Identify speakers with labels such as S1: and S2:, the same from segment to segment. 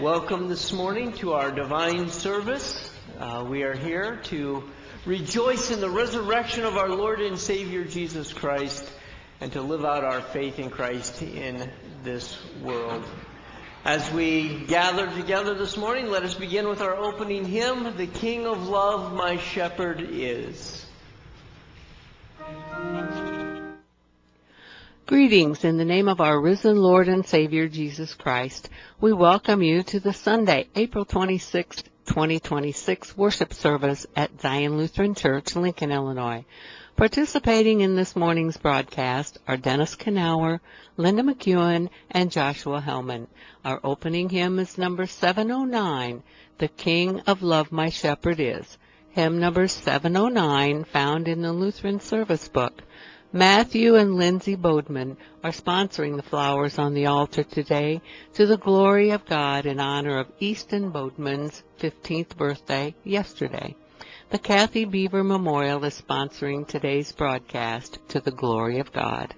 S1: Welcome this morning to our divine service. We are here to rejoice in the resurrection of our Lord and Savior Jesus Christ and to live out our faith in Christ in this world. As we gather together this morning, let us begin with our opening hymn, "The King of Love, My Shepherd Is."
S2: Greetings in the name of our risen Lord and Savior Jesus Christ. We welcome you to the Sunday, April 26, 2026 worship service at Zion Lutheran Church, Lincoln, Illinois. Participating in this morning's broadcast are Dennis Knauer, Linda McEwen, and Joshua Hellman. Our opening hymn is number 709, "The King of Love My Shepherd Is." Hymn number 709, found in the Lutheran Service Book. Matthew and Lindsay Bodman are sponsoring the flowers on the altar today to the glory of God in honor of Easton Bodman's 15th birthday yesterday. The Kathy Beaver Memorial is sponsoring today's broadcast to the glory of God.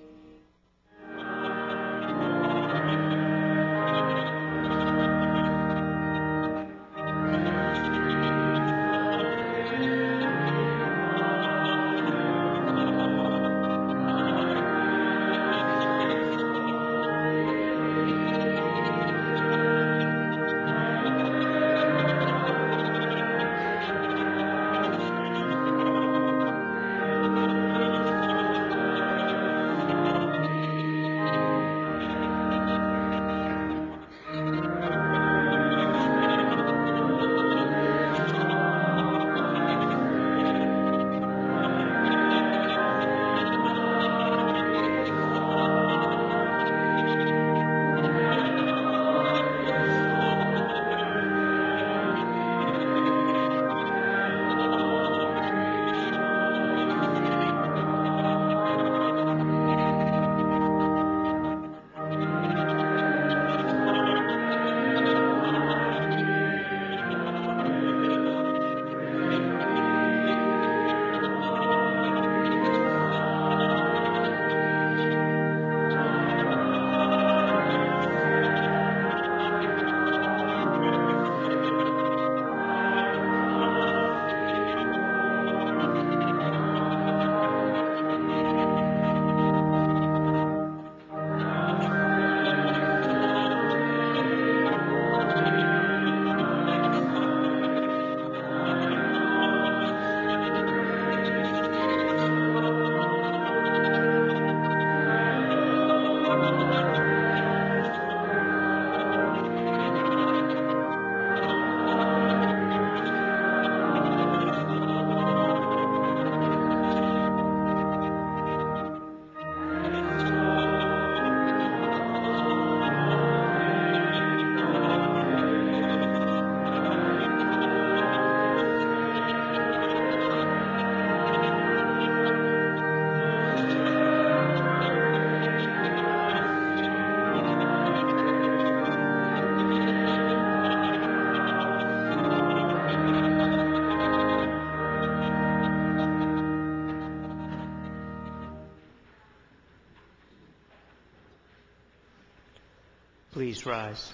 S1: Please rise.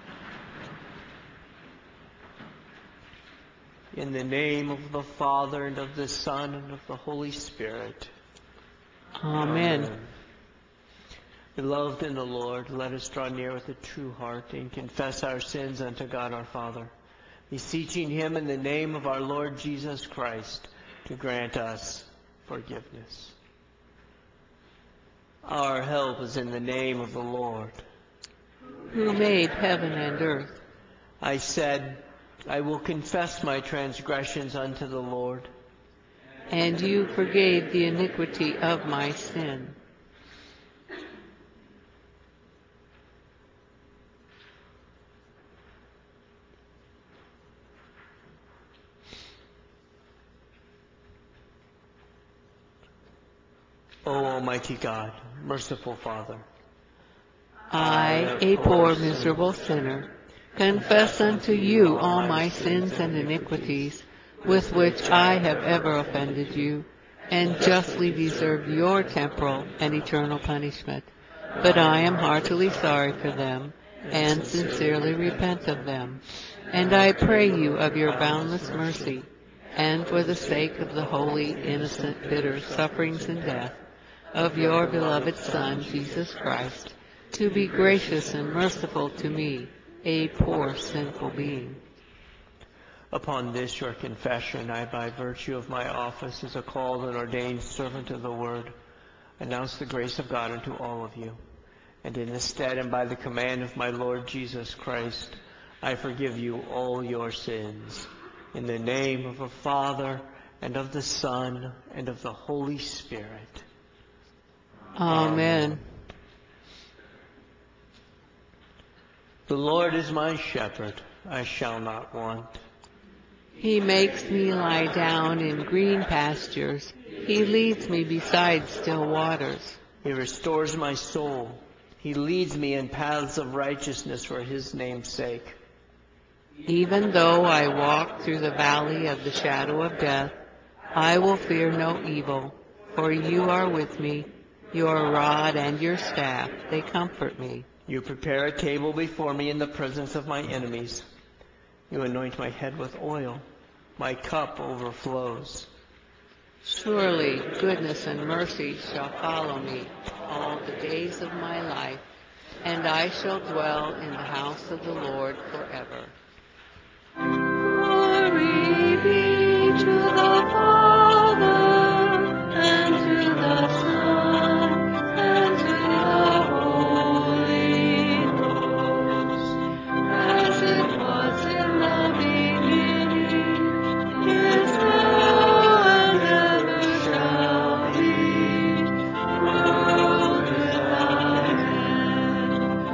S1: In the name of the Father, and of the Son, and of the Holy Spirit.
S2: Amen.
S1: Amen. Beloved in the Lord, let us draw near with a true heart and confess our sins unto God our Father, beseeching him in the name of our Lord Jesus Christ to grant us forgiveness. Our help is in the name of the Lord,
S2: who made heaven and earth.
S1: I said, I will confess my transgressions unto the Lord.
S2: And you forgave the iniquity of my sin.
S1: O Almighty God, merciful Father,
S2: I, a poor miserable sinner, confess unto you all my sins and iniquities, with which I have ever offended you, and justly deserved your temporal and eternal punishment. But I am heartily sorry for them, and sincerely repent of them. And I pray you of your boundless mercy, and for the sake of the holy, innocent, bitter sufferings and death of your beloved Son, Jesus Christ, to be gracious and merciful to me, a poor sinful being.
S1: Upon this your confession, I, by virtue of my office as a called and ordained servant of the Word, announce the grace of God unto all of you. And in this stead and by the command of my Lord Jesus Christ, I forgive you all your sins. In the name of the Father, and of the Son, and of the Holy Spirit.
S2: Amen.
S1: The Lord is my shepherd, I shall not want.
S2: He makes me lie down in green pastures. He leads me beside still waters.
S1: He restores my soul. He leads me in paths of righteousness for his name's sake.
S2: Even though I walk through the valley of the shadow of death, I will fear no evil, for you are with me. Your rod and your staff, they comfort me.
S1: You prepare a table before me in the presence of my enemies. You anoint my head with oil. My cup overflows.
S2: Surely goodness and mercy shall follow me all the days of my life, and I shall dwell in the house of the Lord forever.
S3: Glory be to the Father, and to the Son, and to the Holy Ghost, as it was in the beginning, is now, and ever shall be, world without end.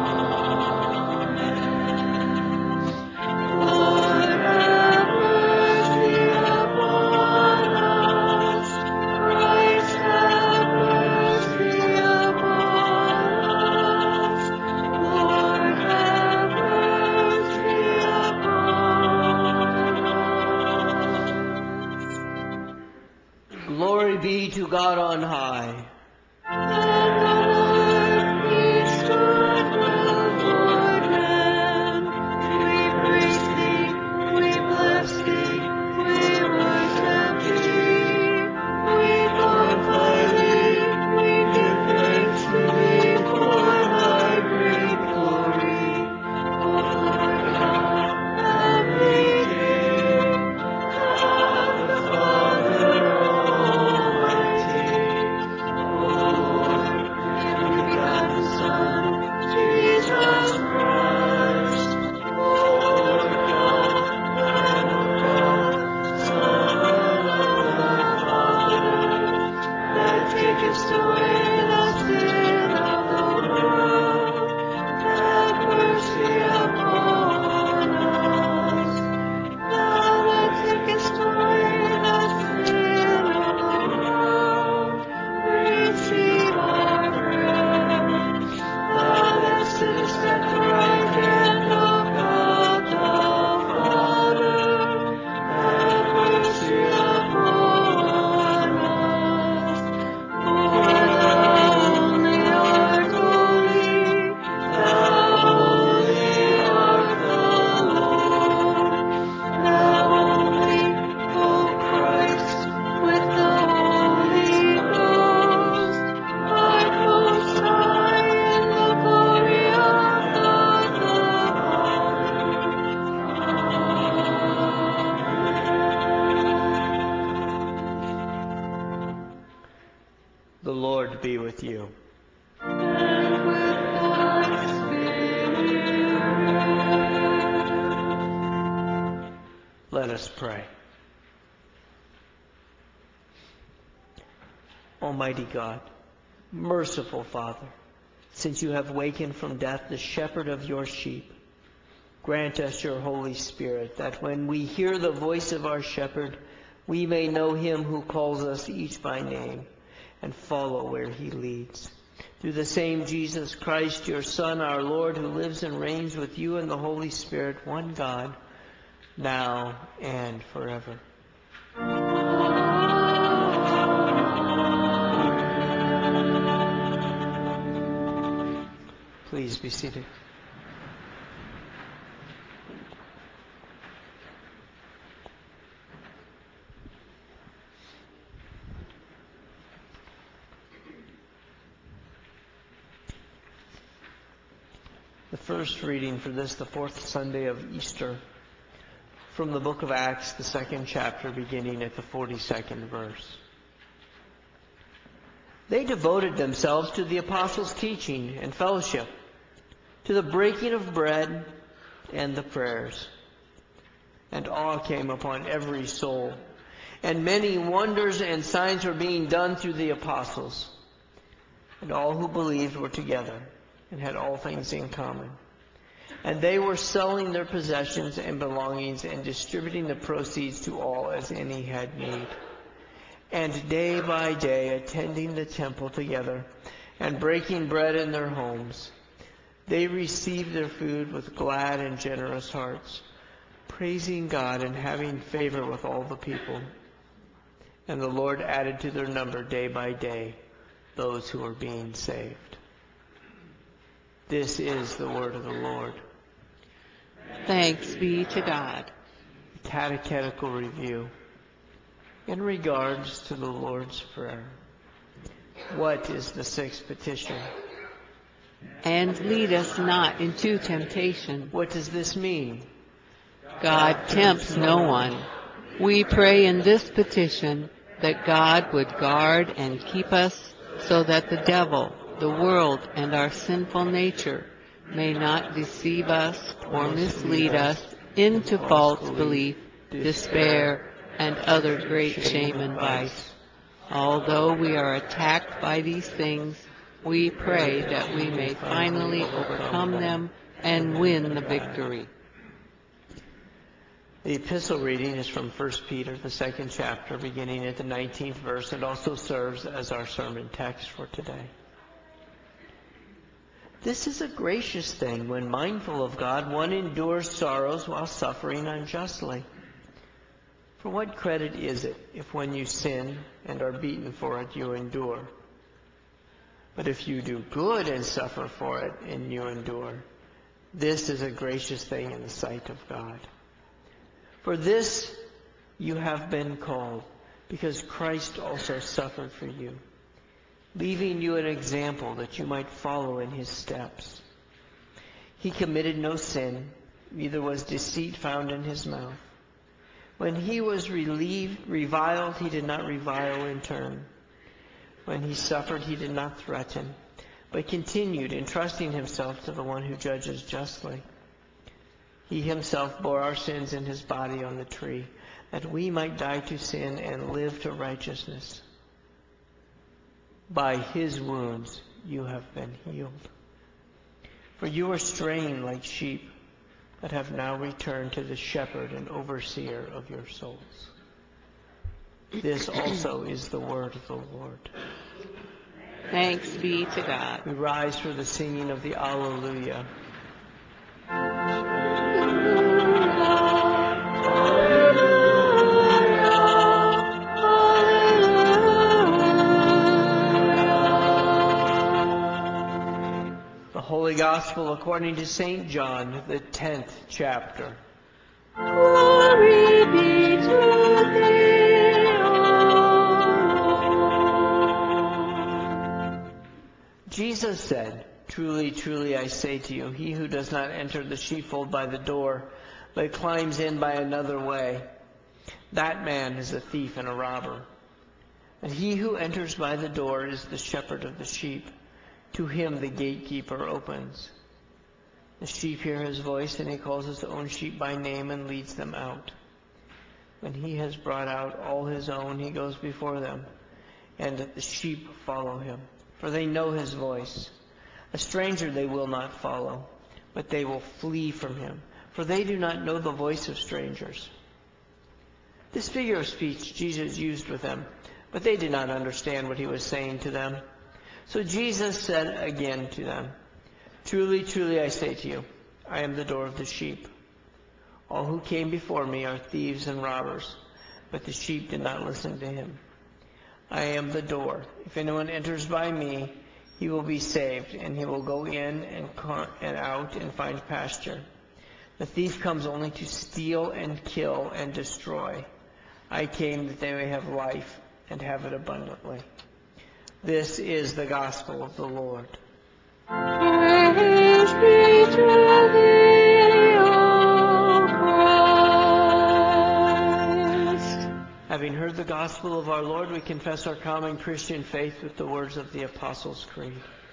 S3: Amen. Lord, have mercy upon us. Christ, have mercy upon us. Lord, have mercy upon us.
S1: Glory be to God on high.
S3: And the Lord priesthood will toward men. We praise thee, we bless thee, we worship thee. We glorify thee, we give thanks to thee for thy great glory. O Lord God, everything, God the Father Almighty. O Lord, and begotten Son, Jesus Christ. O Lord God, Lamb of God, Son of the Father, that takest away the sin of the world, have mercy upon us. Thou that takest away the sin of the world, receive our prayer. Thou that sittest at the right hand of God the Father, have mercy upon us. For thou only art holy, thou only art the Lord, thou only, O Christ, with the Holy Ghost, art most high in the glory of God the Father.
S1: The Lord be with you.
S3: And with thy spirit.
S1: Let us pray. Almighty God, merciful Father, since you have wakened from death the shepherd of your sheep, grant us your Holy Spirit, that when we hear the voice of our shepherd, we may know him who calls us each by name and follow where he leads. Through the same Jesus Christ, your Son, our Lord, who lives and reigns with you in the Holy Spirit, one God, now and forever. Please be seated. The first reading for this, the fourth Sunday of Easter, from the book of Acts, the 2nd chapter, beginning at the 42nd verse. They devoted themselves to the apostles' teaching and fellowship, to the breaking of bread and the prayers. And awe came upon every soul, and many wonders and signs were being done through the apostles. And all who believed were together and had all things in common. And they were selling their possessions and belongings and distributing the proceeds to all as any had need. And day by day, attending the temple together and breaking bread in their homes, they received their food with glad and generous hearts, praising God and having favor with all the people. And the Lord added to their number day by day those who were being saved. This is the word of the Lord.
S2: Thanks be to God.
S1: Catechetical review. In regards to the Lord's Prayer, what is the sixth petition?
S2: And lead us not into temptation.
S1: What does this mean?
S2: God tempts no one. We pray in this petition that God would guard and keep us so that the devil, the world, and our sinful nature may not deceive us or mislead us into false belief, despair, and other great shame and vice. Although we are attacked by these things, we pray that we may finally overcome them and win the victory.
S1: The epistle reading is from 1 Peter, the 2nd chapter, beginning at the 19th verse, and also serves as our sermon text for today. This is a gracious thing. When mindful of God, one endures sorrows while suffering unjustly. For what credit is it if when you sin and are beaten for it, you endure? But if you do good and suffer for it, and you endure, this is a gracious thing in the sight of God. For this you have been called, because Christ also suffered for you, leaving you an example that you might follow in his steps. He committed no sin, neither was deceit found in his mouth. When he was reviled, he did not revile in turn. When he suffered, he did not threaten, but continued entrusting himself to the one who judges justly. He himself bore our sins in his body on the tree, that we might die to sin and live to righteousness. By his wounds you have been healed. For you were straying like sheep, but have now returned to the shepherd and overseer of your souls. This also is the word of the Lord.
S2: Thanks be to God.
S1: We rise for the singing of the Alleluia. The Holy Gospel according to St. John, the 10th chapter.
S3: Glory be to thee, O Lord.
S1: Jesus said, "Truly, truly, I say to you, he who does not enter the sheepfold by the door, but climbs in by another way, that man is a thief and a robber. And he who enters by the door is the shepherd of the sheep. To him the gatekeeper opens. The sheep hear his voice, and he calls his own sheep by name and leads them out. When he has brought out all his own, he goes before them, and the sheep follow him, for they know his voice. A stranger they will not follow, but they will flee from him, for they do not know the voice of strangers." This figure of speech Jesus used with them, but they did not understand what he was saying to them. So Jesus said again to them, "Truly, truly, I say to you, I am the door of the sheep. All who came before me are thieves and robbers, but the sheep did not listen to him. I am the door. If anyone enters by me, he will be saved, and he will go in and out and find pasture. The thief comes only to steal and kill and destroy. I came that they may have life and have it abundantly." This is the gospel of the Lord.
S3: Praise Praise be to thee, O Christ.
S1: Having heard the gospel of our Lord, we confess our common Christian faith with the words of the Apostles' Creed.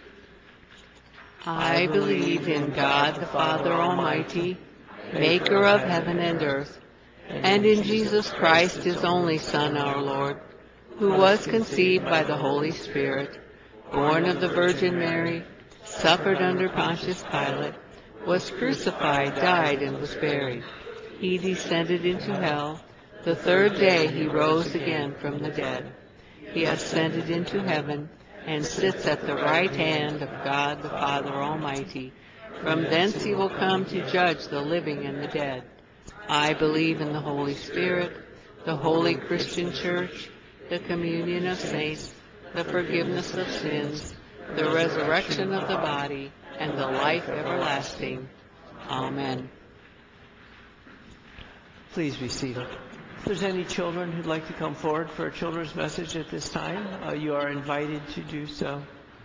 S2: I believe in God the Father Almighty, maker of heaven and earth, and in Jesus Christ, his only Son, our Lord, who was conceived by the Holy Spirit, born of the Virgin Mary, suffered under Pontius Pilate, was crucified, died, and was buried. He descended into hell. The third day he rose again from the dead. He ascended into heaven and sits at the right hand of God the Father Almighty. From thence he will come to judge the living and the dead. I believe in the Holy Spirit, the holy Christian Church, the communion of saints, the forgiveness of sins, the resurrection of the body, and the life everlasting. Amen.
S1: Please be seated. If there's any children who'd like to come forward for a children's message at this time, you are invited to do so.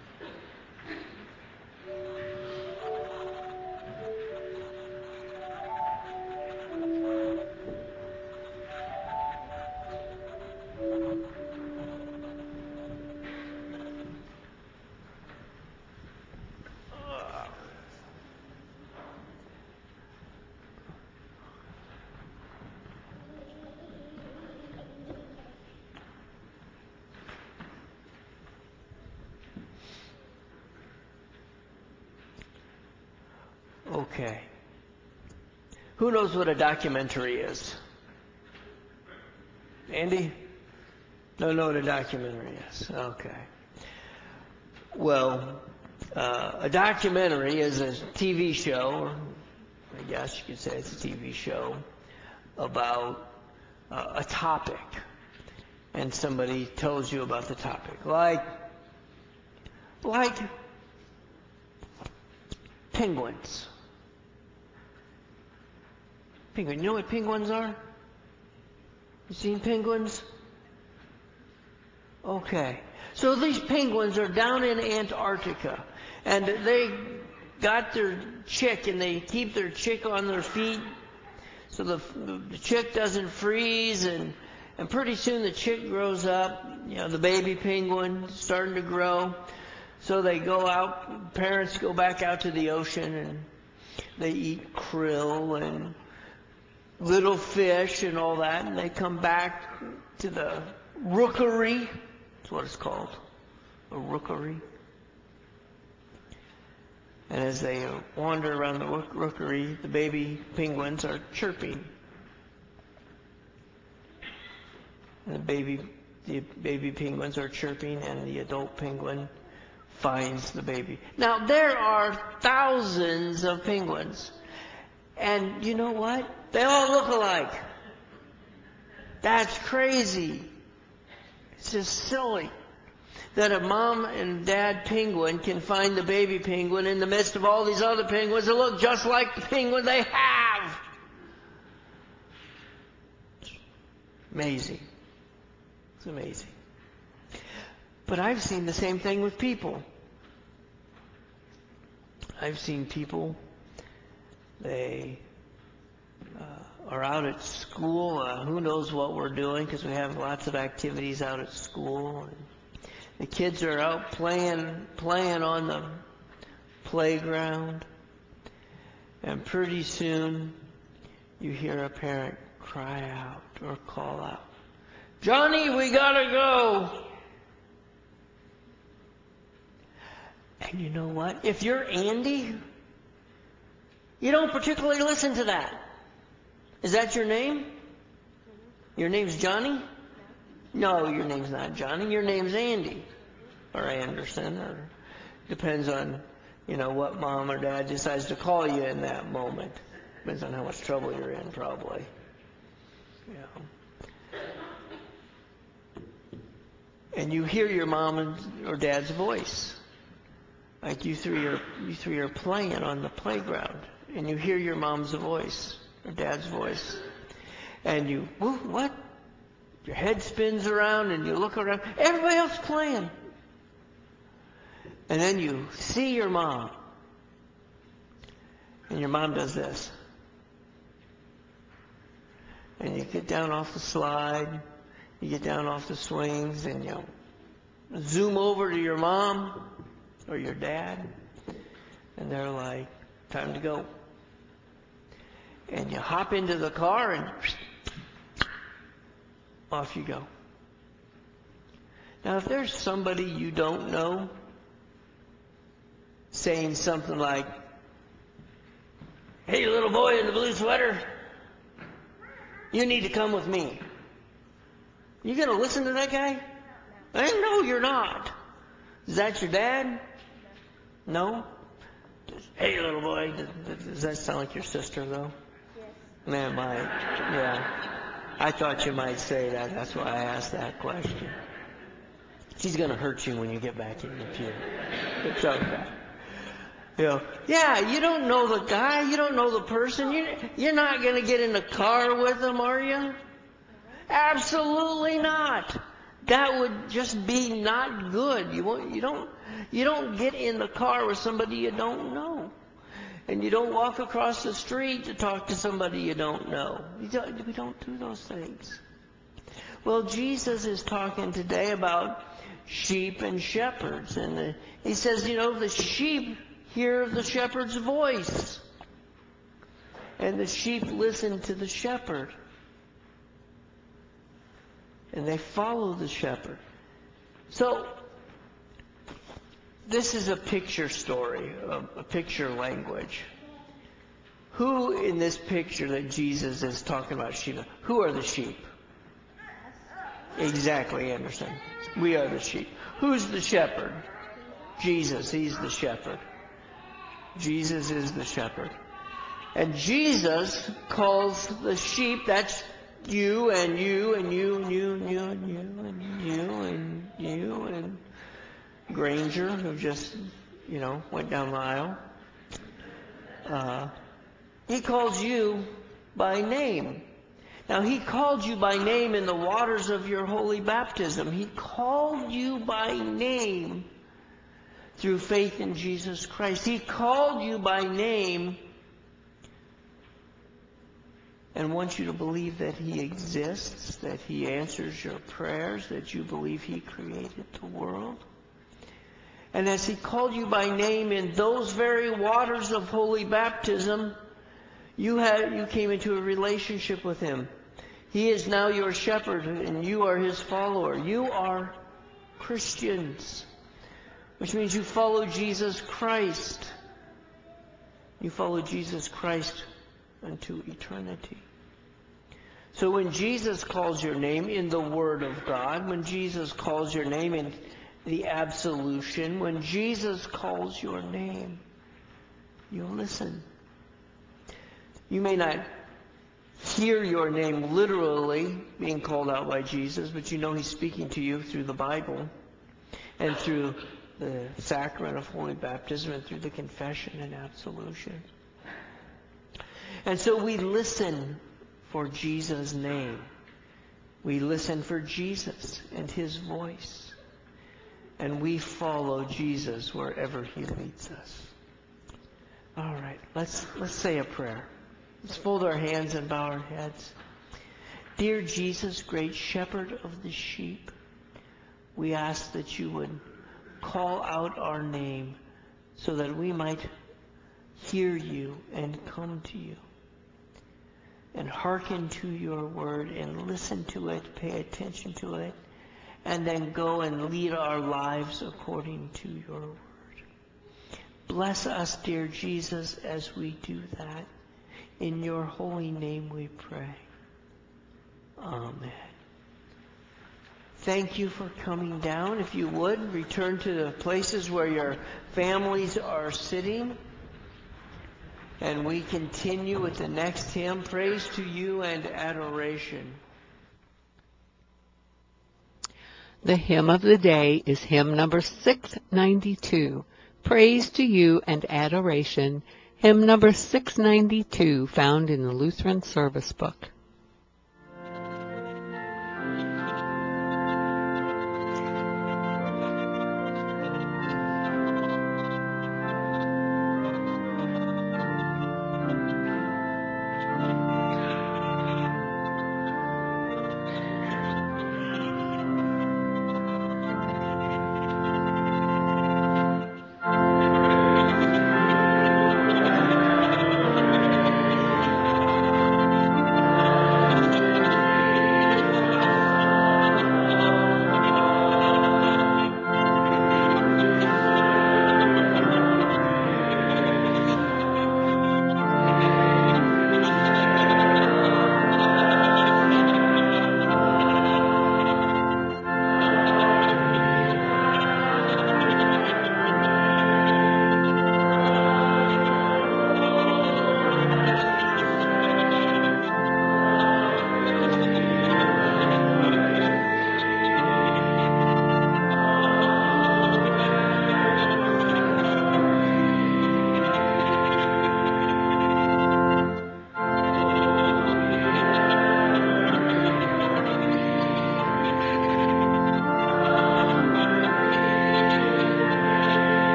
S1: Okay. Who knows what a documentary is? Andy? Don't know what a documentary is. Okay. Well, a documentary is a TV show, or I guess you could say it's a TV show, about a topic. And somebody tells you about the topic. Like penguins. Penguin. You know what penguins are? You seen penguins? Okay. So these penguins are down in Antarctica, and they got their chick, and they keep their chick on their feet so the chick doesn't freeze, and pretty soon the chick grows up, the baby penguin starting to grow. So they go out, parents go back out to the ocean, and they eat krill and little fish and all that, and they come back to the rookery. That's what it's called, a rookery. And as they wander around the rookery, the baby penguins are chirping. And the baby penguins are chirping, and the adult penguin finds the baby. Now, there are thousands of penguins. And you know what? They all look alike. That's crazy. It's just silly that a mom and dad penguin can find the baby penguin in the midst of all these other penguins that look just like the penguin they have. It's amazing. It's amazing. But I've seen the same thing with people. I've seen people, they are out at school. Who knows what we're doing, because we have lots of activities out at school. And the kids are out playing on the playground. And pretty soon you hear a parent cry out or call out, "Johnny, we gotta go." And you know what? If you're Andy, you don't particularly listen to that. Is that your name? Your name's Johnny? No, your name's not Johnny. Your name's Andy. Or Anderson. Or depends on, what mom or dad decides to call you in that moment. Depends on how much trouble you're in, probably. And you hear your mom or dad's voice. Like you three are playing on the playground, and you hear your mom's voice or dad's voice, and you, what? Your head spins around, and you look around. Everybody else playing, and then you see your mom, And your mom does this. And you get down off the slide, you get down off the swings, and you zoom over to your mom or your dad, and they're like, time to go. And you hop into the car and off you go. Now, if there's somebody you don't know saying something like, hey, little boy in the blue sweater, you need to come with me. You going to listen to that guy? No, you're not. Is that your dad? No? Hey, little boy. Does that sound like your sister, though? Yes. Man, might. Yeah. I thought you might say that. That's why I asked that question. She's going to hurt you when you get back in the pew. It's okay. Yeah, you don't know the guy. You don't know the person. You're not going to get in the car with them, are you? Absolutely not. That would just be not good. You don't get in the car with somebody you don't know. And you don't walk across the street to talk to somebody you don't know. We don't do those things. Well, Jesus is talking today about sheep and shepherds. And he says, the sheep hear the shepherd's voice. And the sheep listen to the shepherd. And they follow the shepherd. So, this is a picture story, a picture language. Who in this picture that Jesus is talking about sheep, who are the sheep? Exactly, Anderson. We are the sheep. Who's the shepherd? Jesus. He's the shepherd. Jesus is the shepherd. And Jesus calls the sheep, that's you and you and you and you and you and you and you and you and Granger, who just, went down the aisle. He calls you by name. Now, he called you by name in the waters of your holy baptism. He called you by name through faith in Jesus Christ. He called you by name and wants you to believe that He exists, that He answers your prayers, that you believe He created the world. And as He called you by name in those very waters of holy baptism, you came into a relationship with Him. He is now your shepherd, and you are His follower. You are Christians, which means you follow Jesus Christ. You follow Jesus Christ unto eternity. So when Jesus calls your name in the Word of God, when Jesus calls your name in the absolution, when Jesus calls your name, you listen. You may not hear your name literally being called out by Jesus, but you know He's speaking to you through the Bible and through the sacrament of holy baptism and through the confession and absolution. And so we listen for Jesus' name. We listen for Jesus and His voice. And we follow Jesus wherever He leads us. All right, let's say a prayer. Let's fold our hands and bow our heads. Dear Jesus, great shepherd of the sheep, we ask that you would call out our name so that we might hear you and come to you and hearken to your word and listen to it, pay attention to it, and then go and lead our lives according to your word. Bless us, dear Jesus, as we do that. In your holy name we pray. Amen. Thank you for coming down. If you would, return to the places where your families are sitting. And we continue with the next hymn, Praise to You and Adoration.
S2: The hymn of the day is hymn number 692, Praise to You and Adoration, hymn number 692, found in the Lutheran Service Book.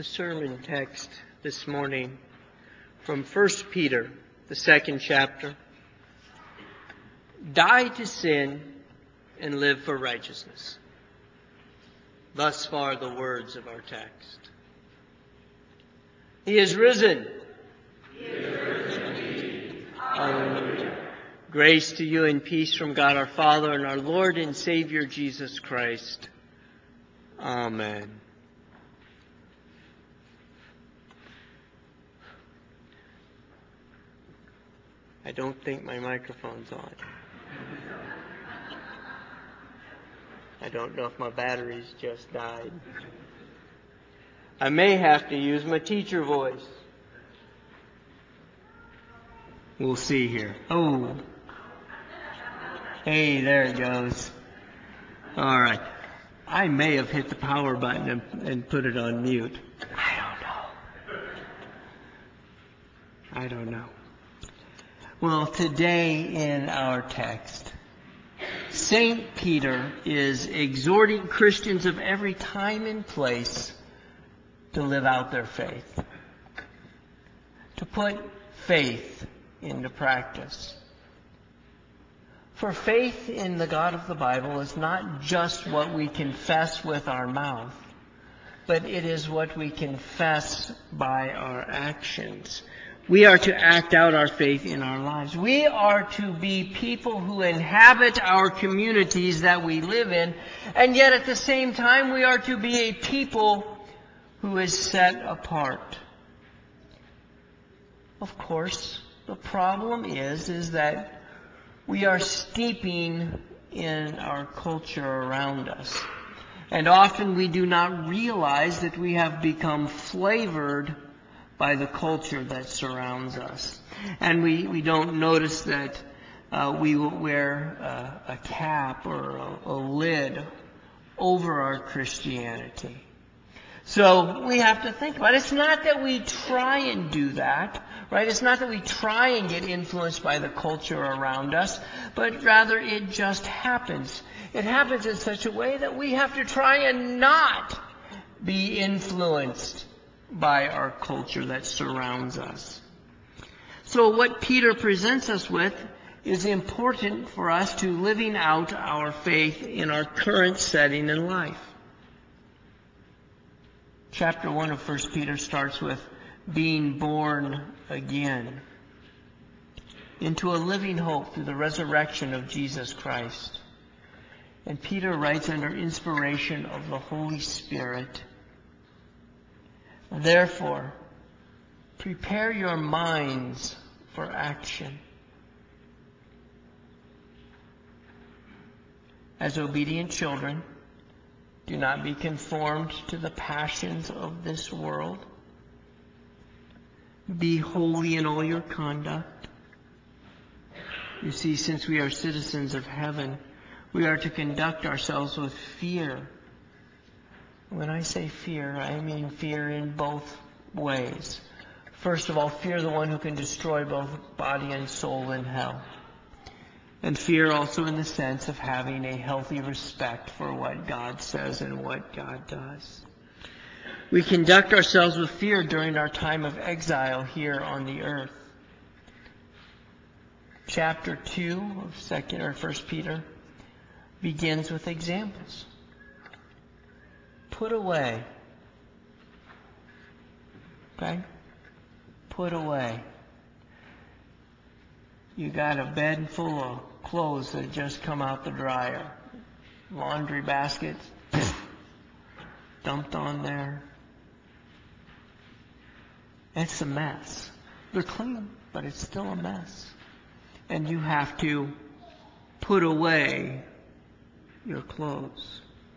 S1: the sermon text this morning from 1 Peter, the 2nd chapter. Die to sin and live for righteousness. Thus far the words of our text. He is risen. He is risen indeed. Hallelujah. Grace to you and peace from God our Father and our Lord and Savior Jesus Christ. Amen. I don't think my microphone's on. I don't know if my batteries just died. I may have to use my teacher voice. We'll see here. Oh. Hey, there it goes. All right. I may have hit the power button and put it on mute. I don't know. Well, today in our text, St. Peter is exhorting Christians of every time and place to live out their faith, to put faith into practice. For faith in the God of the Bible is not just what we confess with our mouth, but it is what we confess by our actions. We are to act out our faith in our lives. We are to be people who inhabit our communities that we live in, and yet at the same time we are to be a people who is set apart. Of course, the problem is that we are steeping in our culture around us. And often we do not realize that we have become flavored by the culture that surrounds us. And we don't notice that we will wear a cap or a lid over our Christianity. So we have to think about it. It's not that we try and do that, right? It's not that we try and get influenced by the culture around us, but rather it just happens. It happens in such a way that we have to try and not be influenced by our culture that surrounds us. So what Peter presents us with is important for us to living out our faith in our current setting in life. Chapter 1 of 1 Peter starts with being born again into a living hope through the resurrection of Jesus Christ. And Peter writes under inspiration of the Holy Spirit, therefore, prepare your minds for action. As obedient children, do not be conformed to the passions of this world. Be holy in all your conduct. You see, since we are citizens of heaven, we are to conduct ourselves with fear. When I say fear, I mean fear in both ways. First of all, fear the one who can destroy both body and soul in hell. And fear also in the sense of having a healthy respect for what God says and what God does. We conduct ourselves with fear during our time of exile here on the earth. Chapter 2 of 1 Peter begins with examples. Put away. Okay? Put away. You got a bed full of clothes that just come out the dryer. Laundry baskets dumped on there. It's a mess. They're clean, but it's still a mess. And you have to put away your clothes.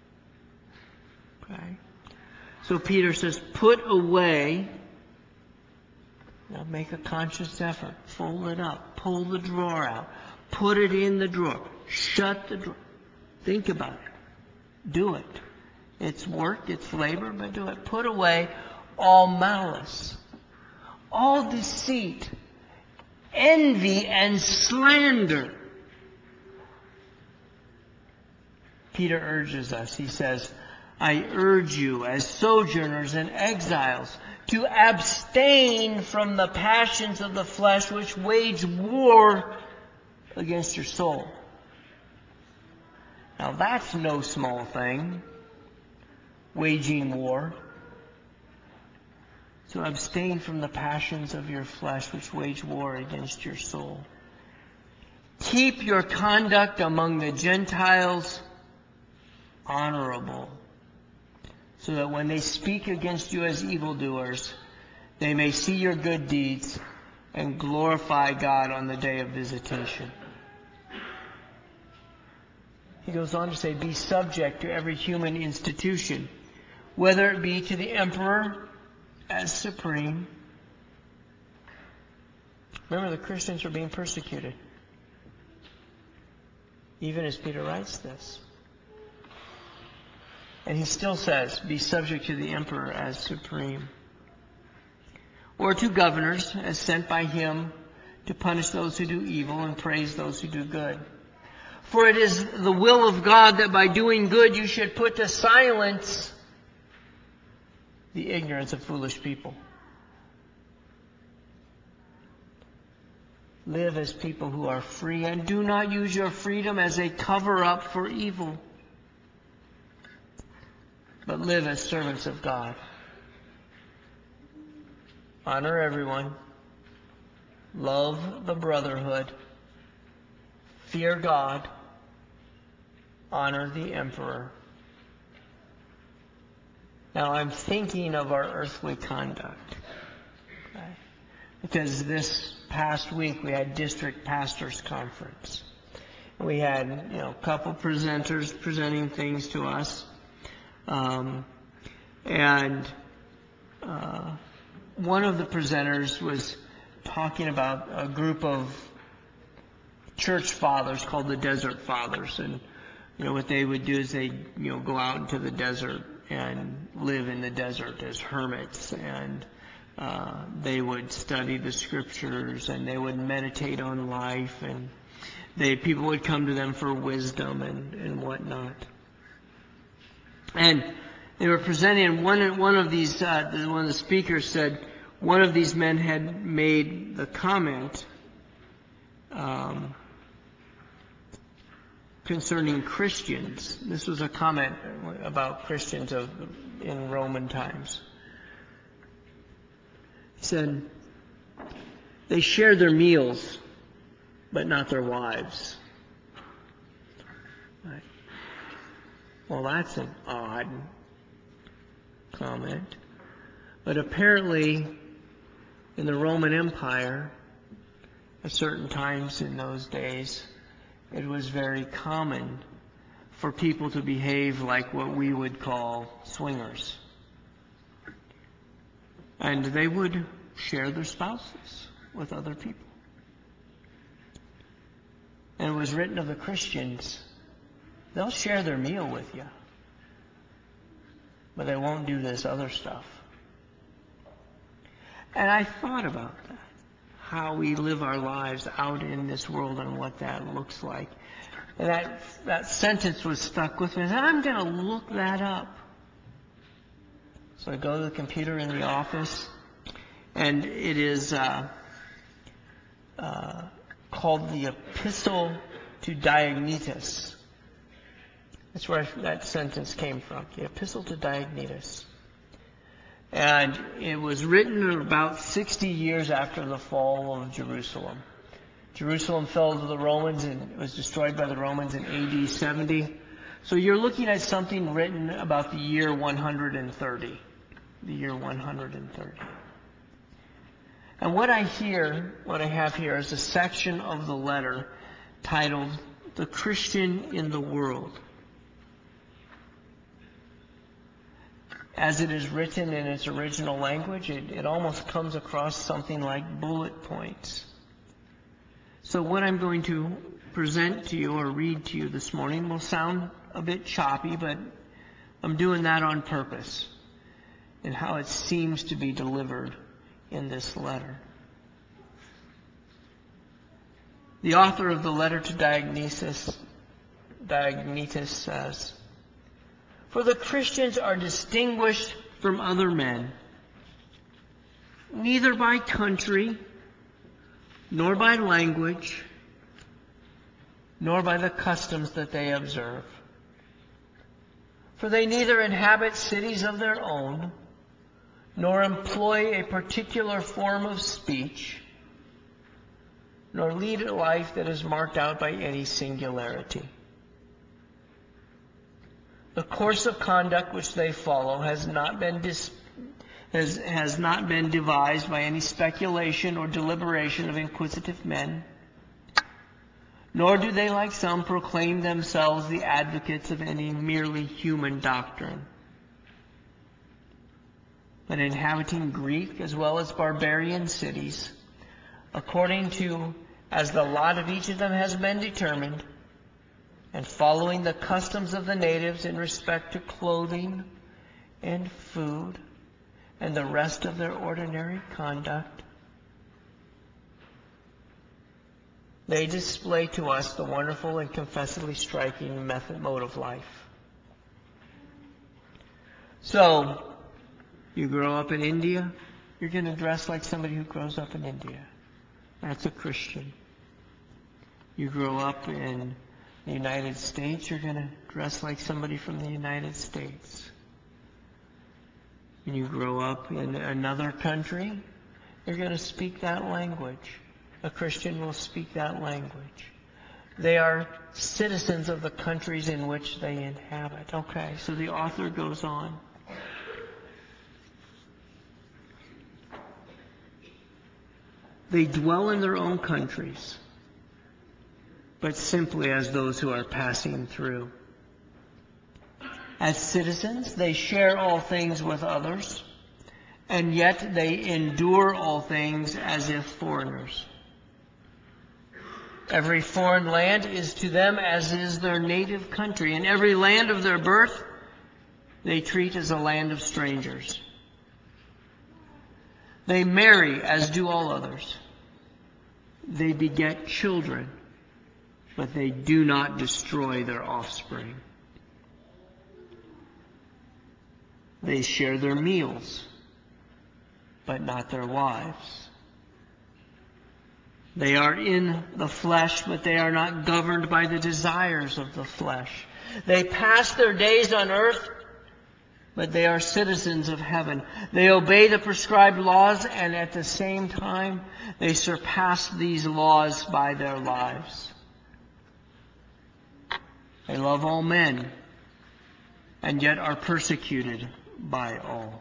S1: Okay? So Peter says, put away. Now make a conscious effort. Fold it up. Pull the drawer out. Put it in the drawer. Shut the drawer. Think about it. Do it. It's work, it's labor, but do it. Put away all malice, all deceit, envy, and slander. Peter urges us. He says, I urge you as sojourners and exiles to abstain from the passions of the flesh which wage war against your soul. Now that's no small thing, waging war. So abstain from the passions of your flesh which wage war against your soul. Keep your conduct among the Gentiles honorable, so that when they speak against you as evildoers, they may see your good deeds and glorify God on the day of visitation. He goes on to say, be subject to every human institution, whether it be to the emperor as supreme. Remember, the Christians were being persecuted, even as Peter writes this. And he still says, be subject to the emperor as supreme. Or to governors as sent by him to punish those who do evil and praise those who do good. For it is the will of God that by doing good you should put to silence the ignorance of foolish people. Live as people who are free, and do not use your freedom as a cover-up for evil, but live as servants of God. Honor everyone. Love the brotherhood. Fear God. Honor the emperor. Now I'm thinking of our earthly conduct. Okay? Because this past week we had district pastors conference. We had, a couple presenters presenting things to us. One of the presenters was talking about a group of church fathers called the Desert Fathers. And, what they would do is they, go out into the desert and live in the desert as hermits. And they would study the scriptures and they would meditate on life. And people would come to them for wisdom and whatnot. And they were presenting, one of the speakers said, one of these men had made the comment concerning Christians. This was a comment about Christians in Roman times. He said, they shared their meals, but not their wives. Right. Well, that's an odd comment. But apparently, in the Roman Empire, at certain times in those days, it was very common for people to behave like what we would call swingers. And they would share their spouses with other people. And it was written of the Christians, they'll share their meal with you, but they won't do this other stuff. And I thought about that, how we live our lives out in this world and what that looks like. And that sentence was stuck with me. I said, I'm going to look that up. So I go to the computer in the office, and it is called the Epistle to Diognetus. That's where that sentence came from, the Epistle to Diognetus. And it was written about 60 years after the fall of Jerusalem. Jerusalem fell to the Romans and was destroyed by the Romans in AD 70. So you're looking at something written about the year 130. The year 130. And what I have here is a section of the letter titled, The Christian in the World. As it is written in its original language, it almost comes across something like bullet points. So what I'm going to present to you or read to you this morning will sound a bit choppy, but I'm doing that on purpose in how it seems to be delivered in this letter. The author of the letter to Diognetus says, For the Christians are distinguished from other men, neither by country, nor by language, nor by the customs that they observe. For they neither inhabit cities of their own, nor employ a particular form of speech, nor lead a life that is marked out by any singularity. The course of conduct which they follow has not been devised by any speculation or deliberation of inquisitive men, nor do they, like some, proclaim themselves the advocates of any merely human doctrine. But inhabiting Greek as well as barbarian cities, according to as the lot of each of them has been determined, and following the customs of the natives in respect to clothing and food and the rest of their ordinary conduct, they display to us the wonderful and confessedly striking mode of life. So, you grow up in India, you're going to dress like somebody who grows up in India. That's a Christian. You grow up in the United States, you're going to dress like somebody from the United States. When you grow up in another country, you're going to speak that language. A Christian will speak that language. They are citizens of the countries in which they inhabit. Okay, so the author goes on. They dwell in their own countries, but simply as those who are passing through. As citizens, they share all things with others, and yet they endure all things as if foreigners. Every foreign land is to them as is their native country, and every land of their birth they treat as a land of strangers. They marry as do all others. They beget children, but they do not destroy their offspring. They share their meals, but not their wives. They are in the flesh, but they are not governed by the desires of the flesh. They pass their days on earth, but they are citizens of heaven. They obey the prescribed laws, and at the same time, they surpass these laws by their lives. They love all men, and yet are persecuted by all.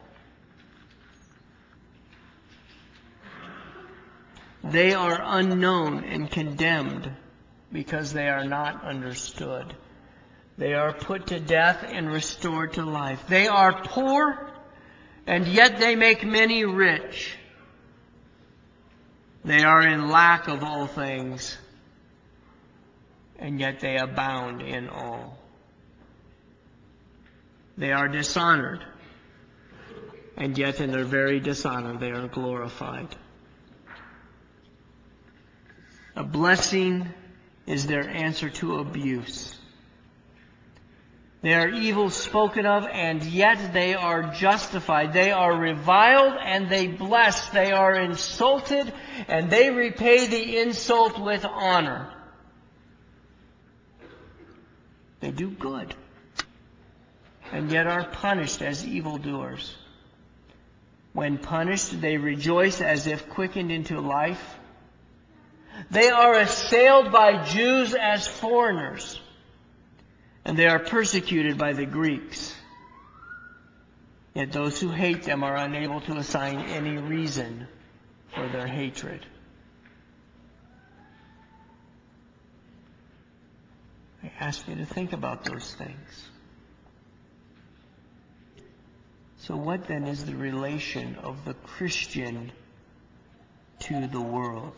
S1: They are unknown and condemned because they are not understood. They are put to death and restored to life. They are poor, and yet they make many rich. They are in lack of all things, and yet they abound in all. They are dishonored, and yet in their very dishonor they are glorified. A blessing is their answer to abuse. They are evil spoken of, and yet they are justified. They are reviled, and they bless. They are insulted, and they repay the insult with honor. They do good, and yet are punished as evildoers. When punished, they rejoice as if quickened into life. They are assailed by Jews as foreigners, and they are persecuted by the Greeks. Yet those who hate them are unable to assign any reason for their hatred. I ask you to think about those things. So what then is the relation of the Christian to the world?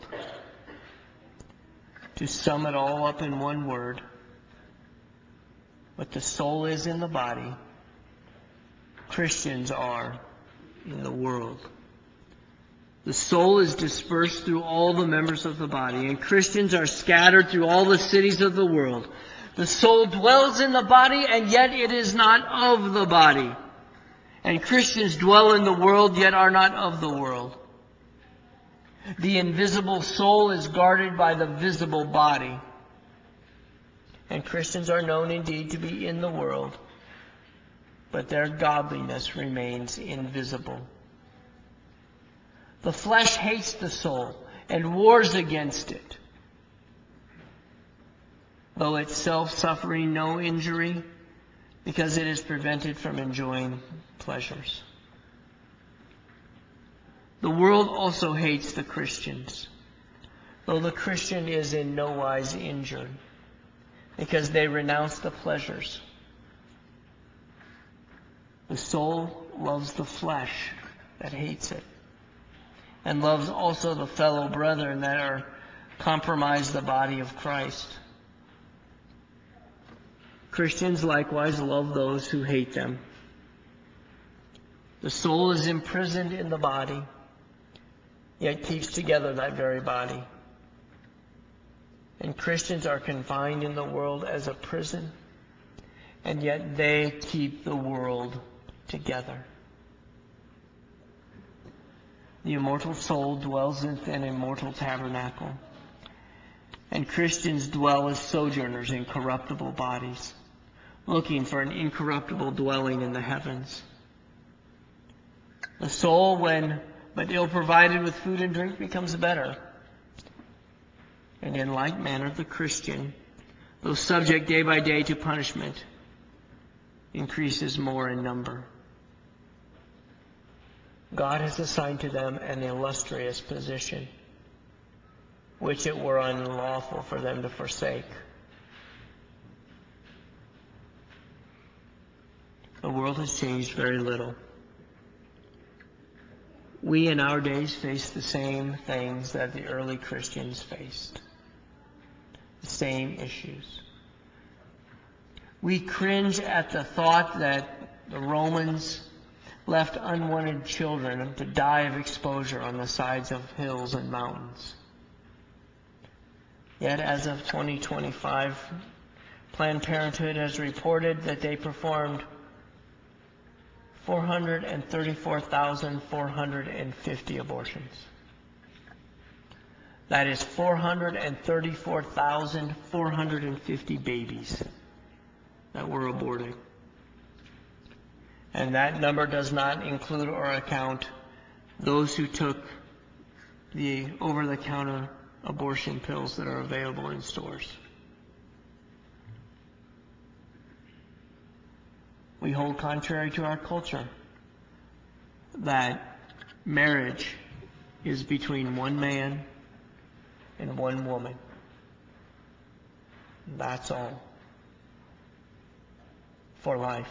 S1: To sum it all up in one word, what the soul is in the body, Christians are in the world. The soul is dispersed through all the members of the body, and Christians are scattered through all the cities of the world. The soul dwells in the body, and yet it is not of the body. And Christians dwell in the world, yet are not of the world. The invisible soul is guarded by the visible body. And Christians are known indeed to be in the world, but their godliness remains invisible. The flesh hates the soul and wars against it, though itself suffering no injury, because it is prevented from enjoying pleasures. The world also hates the Christians, though the Christian is in no wise injured, because they renounce the pleasures. The soul loves the flesh that hates it, and loves also the fellow brethren that are compromise the body of Christ. Christians likewise love those who hate them. The soul is imprisoned in the body, yet keeps together that very body. And Christians are confined in the world as a prison, and yet they keep the world together. The immortal soul dwells in an immortal tabernacle, and Christians dwell as sojourners in corruptible bodies, looking for an incorruptible dwelling in the heavens. The soul, when but ill provided with food and drink, becomes better. And in like manner the Christian, though subject day by day to punishment, increases more in number. God has assigned to them an illustrious position, which it were unlawful for them to forsake. The world has changed very little. We in our days face the same things that the early Christians faced. The same issues. We cringe at the thought that the Romans left unwanted children to die of exposure on the sides of hills and mountains. Yet as of 2025, Planned Parenthood has reported that they performed 434,450 abortions. That is 434,450 babies that were aborted. And that number does not include or account those who took the over-the-counter abortion pills that are available in stores. We hold contrary to our culture that marriage is between one man and one woman. That's all. For life.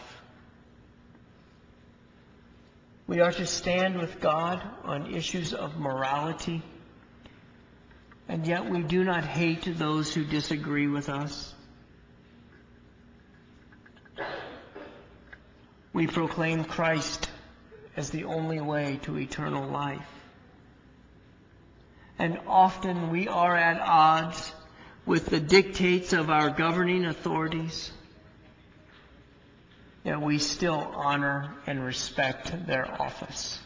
S1: We are to stand with God on issues of morality, and yet we do not hate those who disagree with us. We proclaim Christ as the only way to eternal life. And often we are at odds with the dictates of our governing authorities, yet we still honor and respect their office.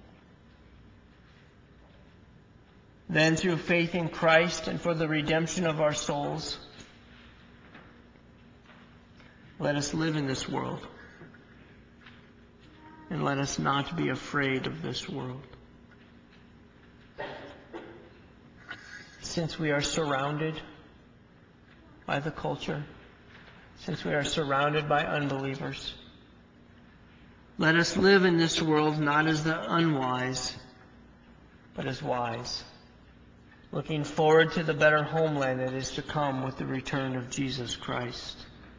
S1: Then through faith in Christ and for the redemption of our souls, let us live in this world. And let us not be afraid of this world. Since we are surrounded by the culture, since we are surrounded by unbelievers, let us live in this world not as the unwise, but as wise, looking forward to the better homeland that is to come with the return of Jesus Christ.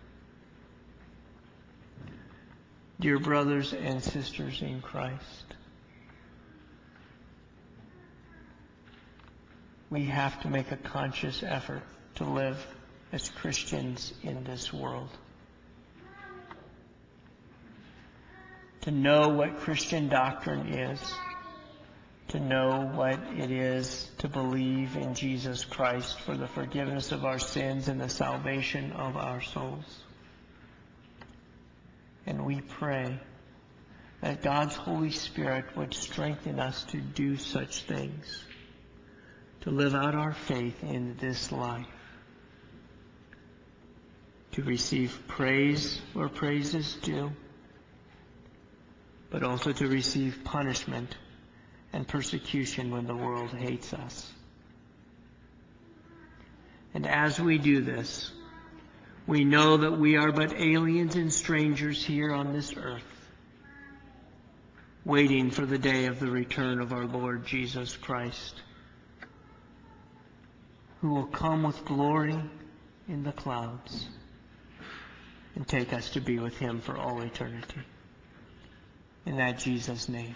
S1: Dear brothers and sisters in Christ, we have to make a conscious effort to live as Christians in this world. To know what Christian doctrine is, to know what it is to believe in Jesus Christ for the forgiveness of our sins and the salvation of our souls. And we pray that God's Holy Spirit would strengthen us to do such things, to live out our faith in this life, to receive praise where praise is due, but also to receive punishment and persecution when the world hates us. And as we do this, we know that we are but aliens and strangers here on this earth, waiting for the day of the return of our Lord Jesus Christ, who will come with glory in the clouds and take us to be with Him for all eternity. In that Jesus' name.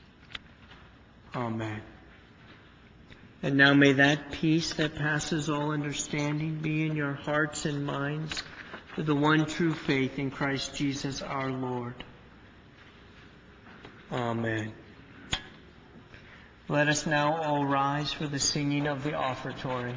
S1: Amen. And now may that peace that passes all understanding be in your hearts and minds through the one true faith in Christ Jesus our Lord. Amen. Let us now all rise for the singing of the offertory.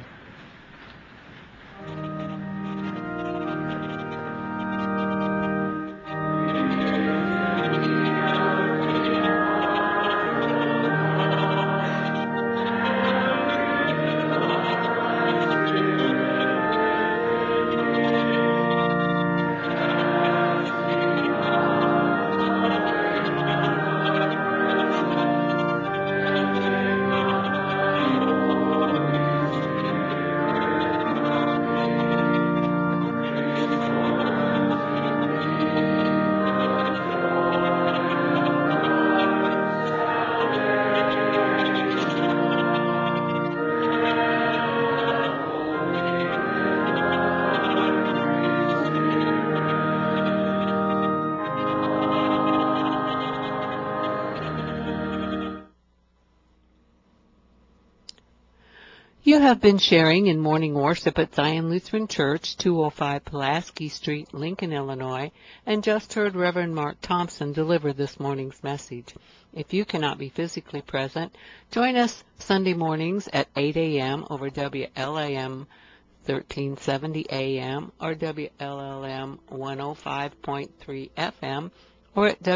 S2: You have been sharing in morning worship at Zion Lutheran Church, 205 Pulaski Street, Lincoln, Illinois, and just heard Reverend Mark Thompson deliver this morning's message. If you cannot be physically present, join us Sunday mornings at 8 a.m. over WLAM 1370 AM or WLLM 105.3 FM or at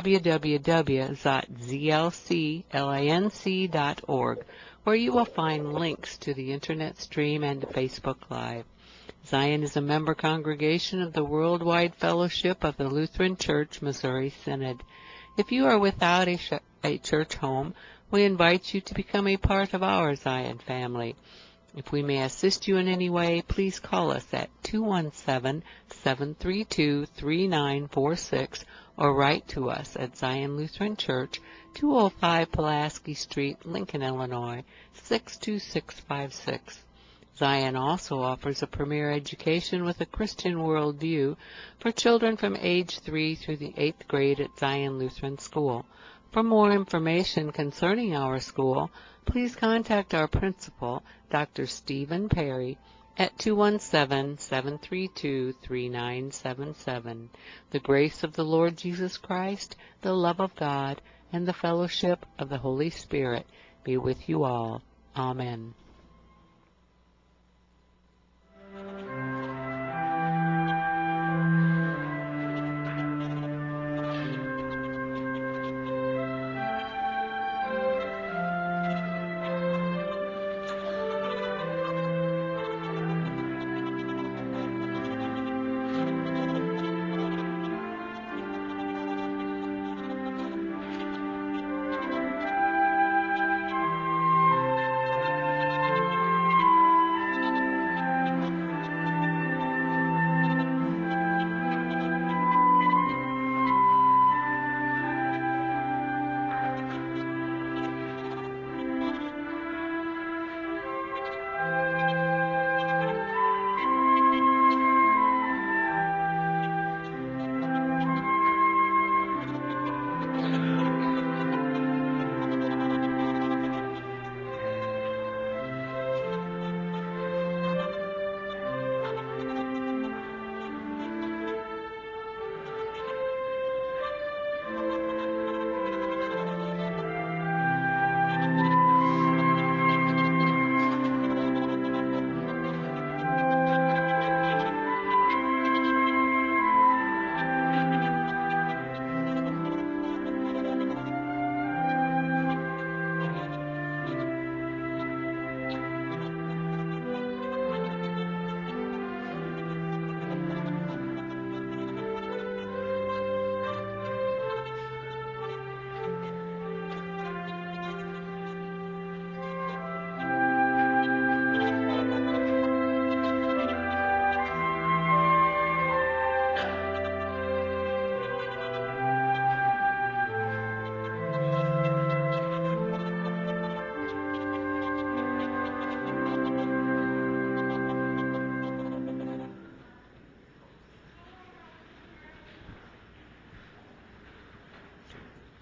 S2: www.zlclanc.org, where you will find links to the Internet stream and to Facebook Live. Zion is a member congregation of the Worldwide Fellowship of the Lutheran Church Missouri Synod. If you are without a church home, we invite you to become a part of our Zion family. If we may assist you in any way, please call us at 217-732-3946 or write to us at Zion Lutheran Church, 205 Pulaski Street, Lincoln, Illinois, 62656. Zion also offers a premier education with a Christian worldview for children from age 3 through the 8th grade at Zion Lutheran School. For more information concerning our school, please contact our principal, Dr. Stephen Perry, at 217-732-3977. The grace of the Lord Jesus Christ, the love of God, and the fellowship of the Holy Spirit be with you all. Amen.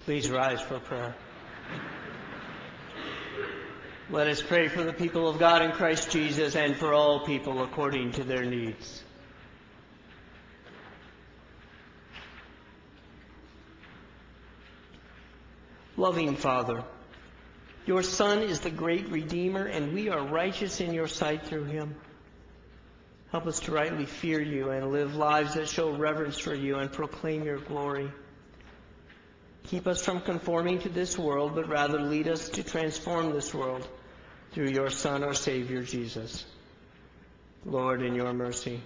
S1: Please rise for prayer. Let us pray for the people of God in Christ Jesus and for all people according to their needs. Loving Father, your Son is the great Redeemer, and we are righteous in your sight through him. Help us to rightly fear you and live lives that show reverence for you and proclaim your glory. Keep us from conforming to this world, but rather lead us to transform this world through your Son, our Savior, Jesus. Lord, in your mercy.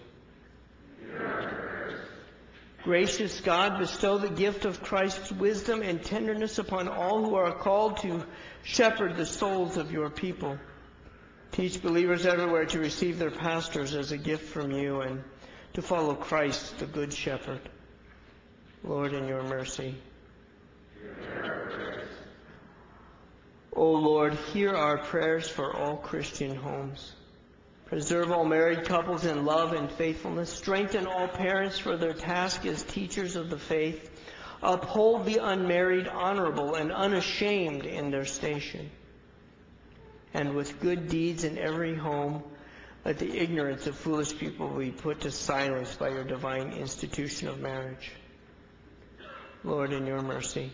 S1: Gracious God, bestow the gift of Christ's wisdom and tenderness upon all who are called to shepherd the souls of your people. Teach believers everywhere to receive their pastors as a gift from you and to follow Christ, the Good Shepherd. Lord, in your mercy. O Lord, hear our prayers for all Christian homes. Preserve all married couples in love and faithfulness. Strengthen all parents for their task as teachers of the faith. Uphold the unmarried honorable and unashamed in their station. And with good deeds in every home, let the ignorance of foolish people be put to silence by your divine institution of marriage. Lord, in your mercy.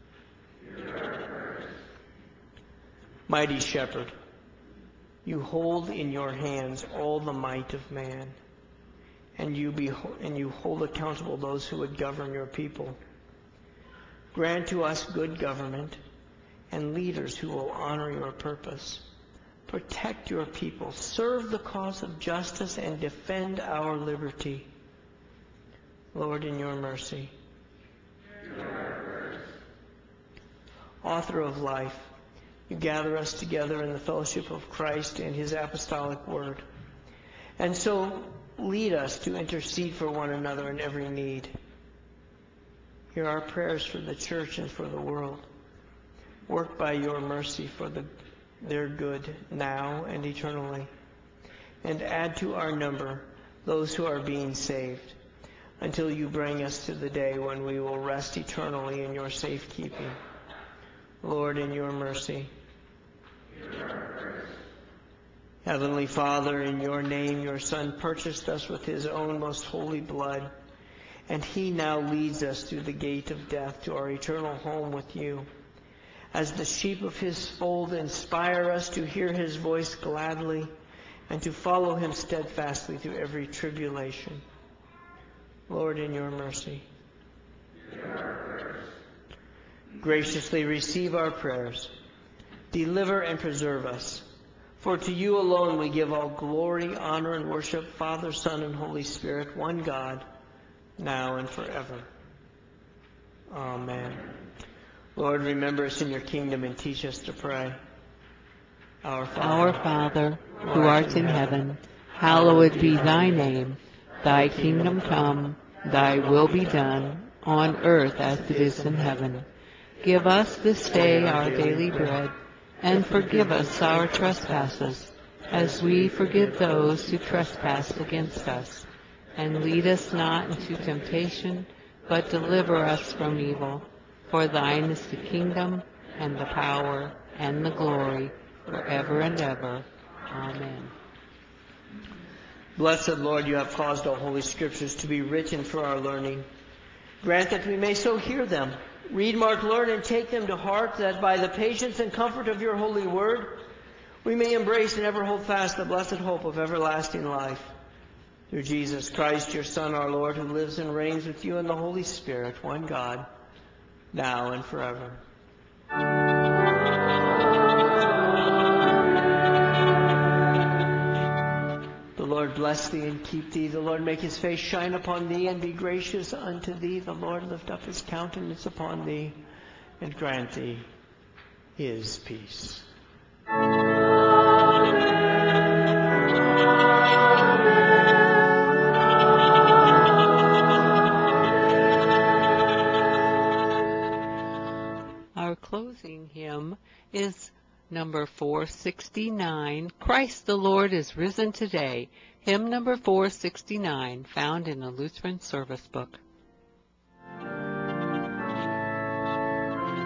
S1: Mighty Shepherd, you hold in your hands all the might of man, and you hold accountable those who would govern your people. Grant to us good government and leaders who will honor your purpose. Protect your people, serve the cause of justice, and defend our liberty. Lord, in your mercy. Author of life, you gather us together in the fellowship of Christ and his apostolic word. And so lead us to intercede for one another in every need. Hear our prayers for the church and for the world. Work by your mercy for their good now and eternally. And add to our number those who are being saved until you bring us to the day when we will rest eternally in your safekeeping. Lord, in your mercy. Heavenly Father, in your name your Son purchased us with his own most holy blood, and he now leads us through the gate of death to our eternal home with you. As the sheep of his fold, inspire us to hear his voice gladly and to follow him steadfastly through every tribulation. Lord, in your mercy. Graciously receive our prayers. Deliver and preserve us. For to you alone we give all glory, honor, and worship, Father, Son, and Holy Spirit, one God, now and forever. Amen. Lord, remember us in your kingdom and teach us to pray. Our
S2: Father, who art in heaven, hallowed be thy name. Thy kingdom come, thy will be done, on earth as it is in heaven. Give us this day our daily bread, and forgive us our trespasses, as we forgive those who trespass against us. And lead us not into temptation, but deliver us from evil. For thine is the kingdom, and the power, and the glory, forever and ever. Amen.
S1: Blessed Lord, you have caused all holy scriptures to be written for our learning. Grant that we may so hear them, read, mark, learn, and take them to heart, that by the patience and comfort of your holy word, we may embrace and ever hold fast the blessed hope of everlasting life. Through Jesus Christ, your Son, our Lord, who lives and reigns with you in the Holy Spirit, one God, now and forever. The Lord bless thee and keep thee. The Lord make his face shine upon thee and be gracious unto thee. The Lord lift up his countenance upon thee and grant thee his peace.
S2: Our closing hymn is number 469, Christ the Lord is Risen Today, hymn number 469, found in the Lutheran Service Book.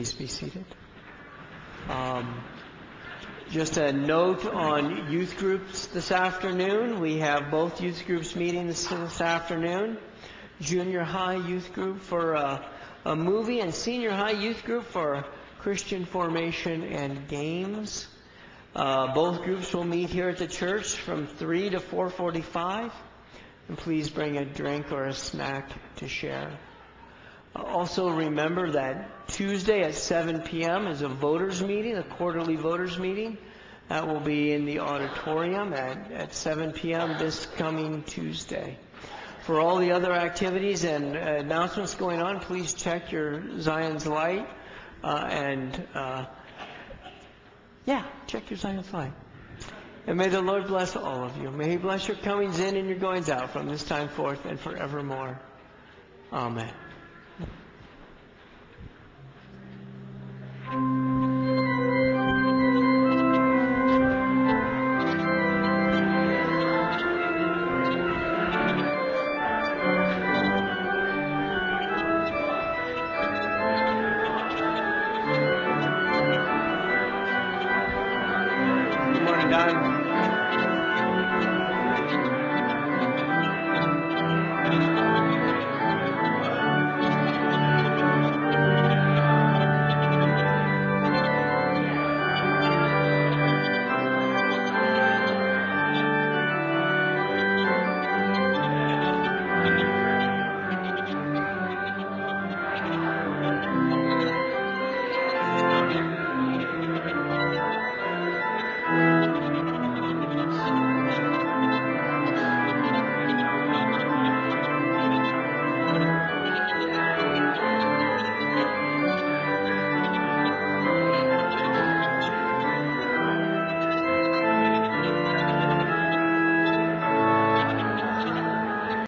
S1: Please be seated. Just a note on youth groups this afternoon. We have both youth groups meeting this afternoon. Junior high youth group for a movie, and senior high youth group for Christian formation and games. Both groups will meet here at the church from 3 to 4:45. And please bring a drink or a snack to share. Also remember that Tuesday at 7 p.m. is a voters meeting, a quarterly voters meeting. That will be in the auditorium at 7 p.m. this coming Tuesday. For all the other activities and announcements going on, please check your Zion's Light check your Zion's Light. And may the Lord bless all of you. May He bless your comings in and your goings out from this time forth and forevermore. Amen.